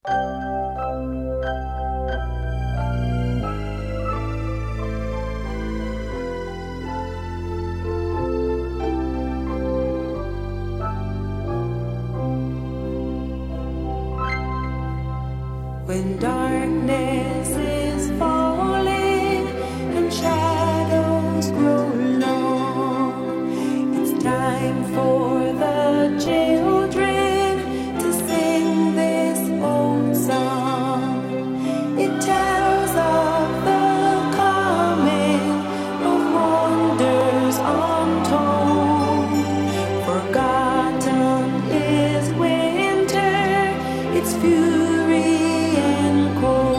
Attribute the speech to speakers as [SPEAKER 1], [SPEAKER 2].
[SPEAKER 1] When darkness is falling and shadows grow long, it's time for the children to sing this old song. It tells of the coming of wonders untold. Forgotten is winter, its fury and cold.